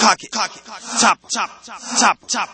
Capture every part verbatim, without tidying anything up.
cock it, cock it, chop, chop, chop, chop.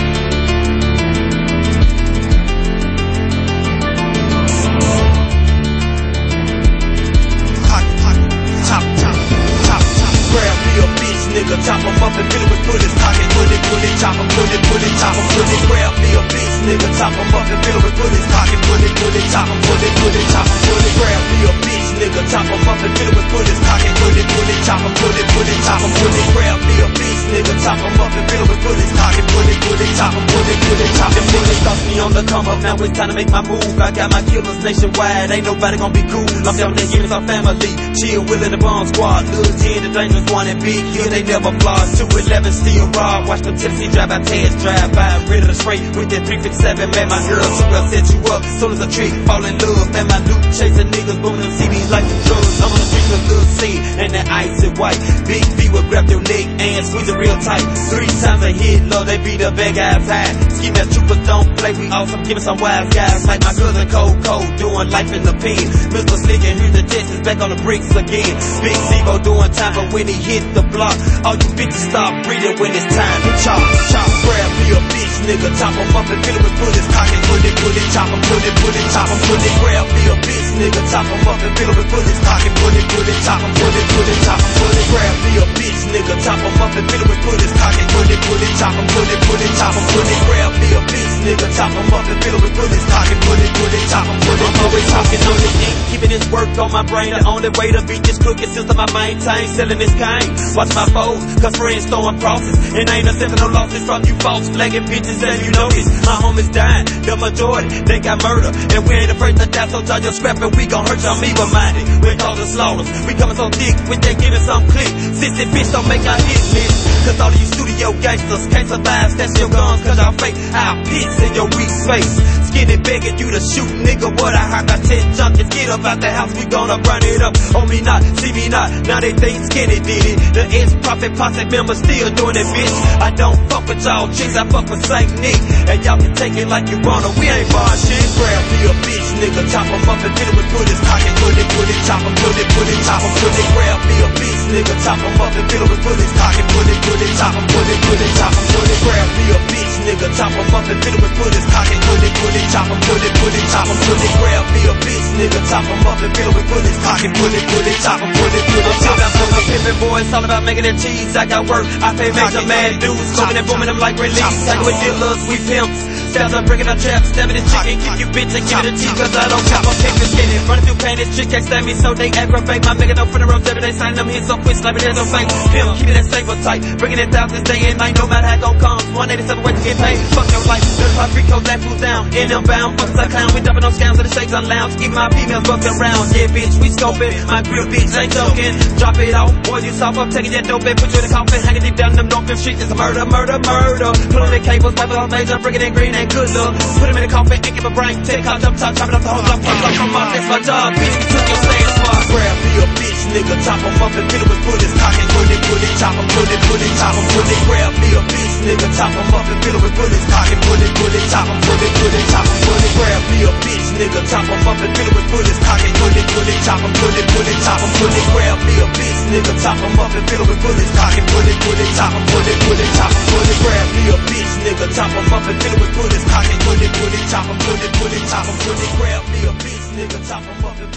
Nigga, chop him up and fill it with bullets. Cock it, put it, put it, chop him, put it, put it, chop him, put it. Grab me a bitch, nigga, chop him up and fill it with bullets. Cock it, put it, put it, chop him, put it, put it, chop him, put it. Grab me a bitch, nigga, chop him up and fill it with bullets. Cock it, put it, put it, chop him, put it, put it, chop him, put it. Grab me a bitch, nigga, chop him up and fill it with bullets. Cock it, put it, put it, chop him, put it, put it, chop him. Niggas thought me on the come up, now it's time to make my move. I got my killers nationwide, ain't nobody gonna be cool. I'm down there giving our family, chill, Will in the bomb squad. Lil ten, the dangerous one, and Big Hill, they never floss. two eleven still raw, watch them Tennessee drive by Taz drive by, ready to spray with that three fifty-seven. Man, my girl, she will set you up, soon as a trick, fall in love. Man, my loot chasing niggas, booming them C Ds like the drugs. I'm on the street with Lil C and that icy white. Big B will grab your neck and squeeze it real tight. Three times a hit, low, they beat the big guys high. Ski mask troopers don't play, we awesome, giving some wise guys like my cousin Cold Cold, doing life in the pen. Mister Slick and here's the Texas back on the bricks again. Big Zebo doing time, but when he hit the block, all you bitches stop breathing when it's time to chop, chop. Grab me a bitch, nigga, chop him up and fill it with bullets. Cock it, put it, put it, chop him, put it, put it, chop him, put it. Grab me a bitch, nigga, chop him up and fill it with bullets. Cock it, put it, put it, chop him, put it, put it, chop him, put it. Grab me a bitch, nigga, chop him up and fill it with bullets. Cock it, put it, put it, chop him, put it, put it, chop him, put it. Grab me a bitch, nigga, chop him up and fill it with bullets. Cock it, put it, put it, chop him, put it. I'm always talking on this ink, keeping this work on my brain. The only way to beat this crooked system I maintain, selling this cane. Watch my foes, cause friends throwing crosses, and ain't accepting no losses from you false flagging bitches. And you know this, my homies dying, the majority, they got murder, and we ain't afraid to die, so try your scrap and we gon' hurt y'all evil-minded. We causing slaughters, we coming so thick, with that giving some click. Sissy bitch don't make our hit list, cause all of you studio gangsters can't survive, stash your guns cause y'all fake. I'll piss in your weak space, skinny begging you to shoot, nigga, what I heard. Got ten junkies, get up out the house, we gonna burn it up. Oh me not, see me not, now they think Skinny did it. The ex-Prophet Posse members still doing it, bitch. I don't fuck with y'all chicks, I fuck with Saint Nick, and y'all can take it like you wanna, we ain't bar shit. Grab me a bitch, nigga, chop him up and fill it with bullets. Cock it, put it, put it, chop him, put it, put it, chop him, put it. Grab me a bitch, nigga, chop him up and fill it with bullets. Cock it, put it, put it, chop him, put it, put it, chop him, put it. Grab me a bitch, nigga, chop him up and fill it with bullets. Cock it, put it, put it, chop him, put it, put it, chop him, put it. Grab me a bitch, nigga, chop him up and fill it with bullets. Cock it, put it, put it, chop him, put it, put it, chop him, put it. Pimpin' boy, it's all about making that cheese. I got work, I pay major mad dudes, smoking and booming them like release. Like with dealers, we pimps. Stabs up, breaking our traps, stabbing this chicken, keep you bitch and give it a cheek, cause I don't chop, I'm kicking skinny. Running through pain, this chick can't stand me, so they aggravate. My nigga don't funerals every day, signing them hits so quick, slapping there's no fake. Pimp, keeping that saber tight, bringing it thousands day and night, no matter how it gon' come. one eighty-seven ways to get paid, fuck your life. thirty-five three codes, that food down, in them bound, fuckers I clown. We dumping on scams and the shakes on lounge, keep my females buffing around. Yeah, bitch, we scoping, my grill bitch ain't joking. Drop it off, boys, you soft up, taking that dope and put you in the coffin, hanging deep down in them north fifth streets. It's a murder, murder, murder. Pulling the cables, piping on major, bringing in green and good look. Put him in the coffin and give a brain. Take out, jump top, chop it off the whole block. Fuck up, come on, that's my job. Bitch, you took your stance far. Grab me a bitch, nigga, chop him up and fill it with bullets. Cock it, put it, put it, chop him, put it, put it, chop him, put it. Grab me a bitch, nigga, chop him up and fill it with bullets. Cock it, put it, put it, chop him, put it, put it, chop him, put it. Grab me a bitch, nigga, chop him up and fill it with bullets. Cock it, put it, put it, chop him, put it, put it, chop him, put it. Grab me a bitch, nigga, chop him up and fill it with bullets. Cock it, put it, put it, chop him, put it, put it, chop him, put it. Grab me a bitch, nigga, chop him up and fill it with bullets. Cock it, put it, put it, chop him, put it, put it, chop him, put it. Grab me a bitch, nigga, chop him up and